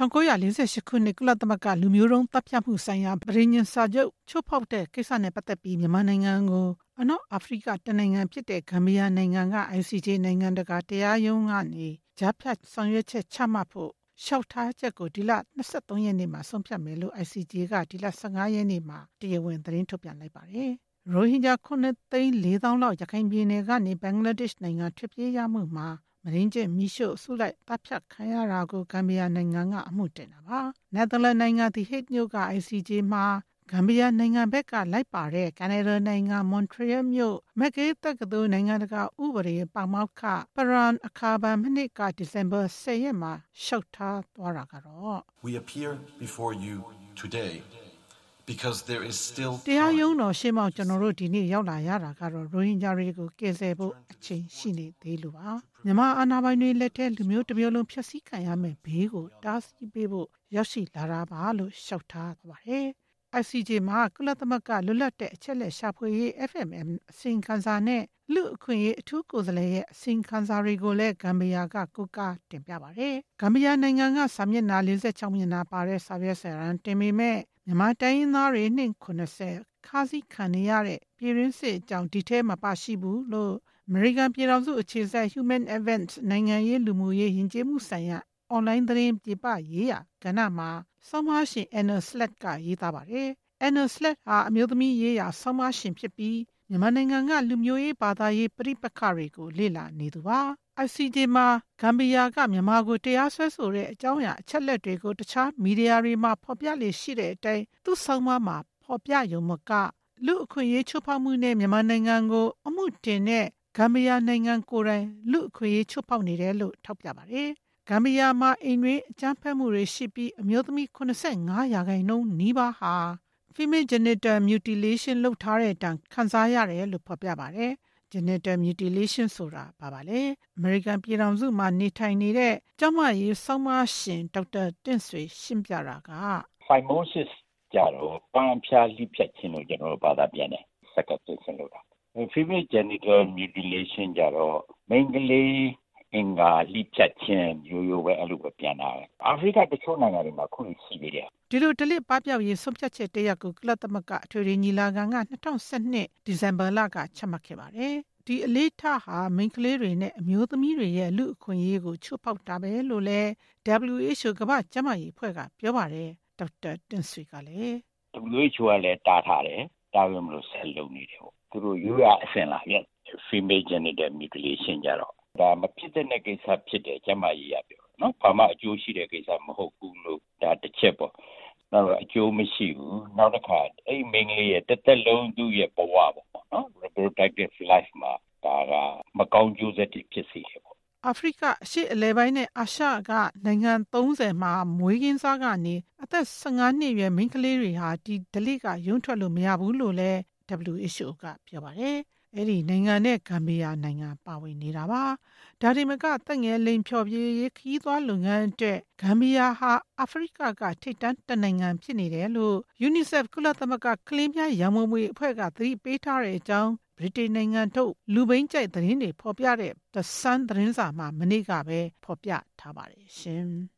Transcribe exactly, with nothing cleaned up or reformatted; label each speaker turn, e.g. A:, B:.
A: 천구백사십ခုနှစ်ကုလသမဂ္ဂလူမျိုးတုံးတပ်ဖြတ်မှုဆိုင်ရာပဋိညာဉ်စာချုပ်ချိုးဖောက်တဲ့ကိစ္စနဲ့ပတ်သက်ပြီးမြန်မာနိုင်ငံကိုအနောက်အာဖရိကတနိုင်ငံဖြစ်တဲ့ဂမ်ဘီယာနိုင်ငံက I C J နိုင်ငံတကာတရားရုံးကနေကြားဖြတ်ဆောင်ရွက်ချက်ချမှတ်ဖို့လျှောက်ထားချက်ကိုဒီလ၂၃ရက်နေ့မှာဆုံးဖြတ်မယ်လို့ I C J ကဒီလ၁၅ရက်နေ့မှာတရားဝင်သတင်းထုတ်ပြန်လိုက်ပါတယ်။ရိုဟင်ဂျာခုနှစ်သိန်းလေးသောင်းလောက်ရခိုင်ပြည်နယ်ကနေဘင်္ဂလားဒေ့ရှ်နိုင်ငံထွက်ပြေးရမှုမှာမရင်းကျက်မီးရှို့ဆုလိုက်တပ်ဖြတ်ခံရတာကိုဂမ်ဘီယာနိုင်ငံကအမှုတင်တာပါ။နယ်သာလန်နိုင်ငံဒီဟိတ်မြို့က I C J မှာဂမ်ဘီယာနိုင်ငံဘက်ကလိုက်ပါတဲ့ကနေဒါနိုင်ငံမွန်ထရီယယ်မြို့မက်ဂေးတက္ကသိုလ်နိုင်ငံတကာဥပဒေပါမောက္ခပရန်အခါဘန်မနစ်ကဒီဇင်ဘာ၁၀ရက်မှာရှောက်ထားသွားတာကတော့
B: We appear before you today because there is still
A: တရားရုံးတော်ရှေ့မှောက်ကျွန်တော်တို့ဒီနေ့ရောက်လာရတာကတော့ရိုဟင်ဂျာတွေကိုကယ်ဆယ်ဖို့အချိန်ရှိနေသေးလို့ပါမြန်မာအာဏာပိုင်တွေလက်ထက်လူမျိုးတစ်မျိုးလုံးဖျက်ဆီးခံရမယ်ဘေးကိုတားဆီးပေးဖို့ရောက်ရှိလာတာပါလို့ရှောက်ထားပါတယ်I C J မှာကုလသမဂ္ဂလွတ်လပ်တဲ့အချက်လက်ရှာဖွေရေး F M M အစီရင်ခံစာနဲ့လူအခွင့်အရေးအထူးကိုယ်စားလှယ်ရဲ့အစီရင်ခံစာတွေကိုလည်းဂမ်ဘီယာကကိုးကားတင်ပြပါတယ်။ဂမ်ဘီယာနိုင်ငံကစာမျက်နှာ၄၆မျက်နှာပါတဲ့စာရွက်စာတမ်းတင်ပေမဲ့မြန်မာတိုင်းရင်းသားတွေနှင့်ခုနှစ်ဆယ်ခါးစည်းခံနေရတဲ့ပြည်ရင်းစစ်အကြောင်းဒီထဲမှာပါရှိဘူးလို့အမေရိကန်ပြည်ထောင်စုအခြေစိုက် Human Events နိုင်ငံရေးလူမှုရေးယဉ်ကျေးမှုဆိုင်ရာအွန်လိုင်းသတင်းပြပရေးရာကဏ္ဍမှာဆောင်းပါးရှင် Anna Slett ကရေးသားပါတယ်။ Anna Slett ဟာအမျိုးသမီးရေးရာဆောင်းပါးရှင်ဖြစ်ပြီးမြန်မာနိုင်ငံကလူမျိုးရေးဘာသာရေးပြပခတွေကိုလေ့လာနေသူပါ။ I C J မှာဂမ်ဘီယာကမြန်မာကိုတရားစွဲဆိုတဲ့အကြောင်းအရာအချက်လက်တွေကိုတခြားမီဒီယာတွေမှာဖော်ပြလေရှိတဲ့အတိုင်းသူ့ဆောင်းပါးမှာဖော်ပြရုံမကလူအခွင့်အရေးချိုးဖောက်မှုနဲ့မြန်မာနိုင်ငံကိုအမှုတင်တဲ့ဂမ်ဘီယာနိုင်ငံကိုယ်တိုင်လူအခွင့်အရေးချိုးဖောက်နေတယ်လို့ထောက်ပြပါတယ်။ဂမ်ဘီယာမှာအိမ်တွင်းအကြမ်းဖက်မှုတွေရှိပြီးအမျိုးသမီး၇၅ရာခိုင်နှုန်းနီးပါးဟာ female genital mutilation လုပ်ထားတဲ့တံခံစားရတယ်လို့ဖော်ပြပါတယ်။ genital mutilation ဆိုတာဘာပါလဲ။ အမေရိကန်ပြည်ထောင်စုမှာနေထိုင်နေတဲ့ကျမကြီးဆောင်းပါးရှင်ဒေါက်တာတင့်ဆွေရှင်းပြတာက
C: phimosis ကြတော့ပန်းဖြားလိဖြတ်ခြင်းလို့ကျွန်တော်တို့ဘာသာပြန်တယ်စကားပြန်လို့တာ female genital mutilation ကြတော့မိန်းကလေးအင်္ဂါလိဖြတ်ခြင်းမျိုးရိုးပဲအဲ့လိုပဲပြန်တာပဲအာဖရိကတချို့နိုင်ငံတွေမှာခုရှိသေးတယ်
A: ဒီလိုတလစ်ပပျောက်ရေးဆုံးဖြတ်ချက်တရက်ကိုကုလသမဂ္ဂအထွေထွေညီလာခံက၂၀၁၂ဒီဇင်ဘာလကချမှတ်ခဲ့ပါတယ်ဒီအလေးထားဟာမိန်းကလေးတွေနဲ့အမျိုးသမီးတွေရဲ့လူအခွင့်အရေးကိုချိုးဖောက်တာပဲလို့လဲ W H O ကမ္ဘာ့ကျန်းမာရေးအဖွဲ့ကပြောပါတယ်ဒေါက်တာတင်ဆွေကလည်း
C: W H O ကလည်းတားထားတယ်တားရမလို့ဆက်လုပ်နေတယ်ပေါ့သူတို့ရိုးရအဆင့်လားဗျ female genital mutilation ကြတော့ဒါမဖြစ်တဲ့ကိစ္စဖြစ်တယ်ကျန်းမာရေးရပြောနော်ဘာမှအကျိုးရှိတဲ့ကိစ္စမဟုတ်ဘူးလို့ဒါတစ်ချက်ပေါ့နောက်အကျိုးမရှိဘူးနောက်တစ်ခါအဲ့မိန်းကလေးရဲ့တစ်သက်လုံးသူ့ရဲ့ဘဝပေါ့နော် reproductive life မှာဒါကမကောင်းကျိုးဆက်တွေဖြစ်စေတယ်ပေါ့
A: အာဖရိကအရှေ့အလယ်ပိုင်းနဲ့အာရှကနိုင်ငံသုံးဆယ်မှာမွေးကင်းစားကနေအသက်၁၅နှစ်အရွယ်မိန်းကလေးတွေဟာဒီဒလိကရုံးထွက်လို့မရဘူးလို့လဲ W H O ကပြောပါတယ်အဲ့ဒီနိုင်ငံနဲ့ဂမ်ဘီယာနိုင်ငံပါဝင်နေတာပါဒါဒီမကတက်ငယ်လိန်ဖြော်ပြေးရေးခီးသွားလုပ်ငန်းအတွက်ဂမ်ဘီယာဟာအာဖရိကကထိပ်တန်းတနိုင်ငံဖြစ်နေတယ်လို့ UNICEF ကုလသမဂ္ဂကလေးများရန်ပုံငွေအဖွဲ့ကသတိပေးထားတဲ့အကြောင်းဗြိတိန်နိုင်ငံထုတ်လူပိန်းကြိုက်သတင်းတွေဖော်ပြတဲ့ The Sun သတင်းစာမှာမနေ့ကပဲဖော်ပြထားပါတယ်ရှင်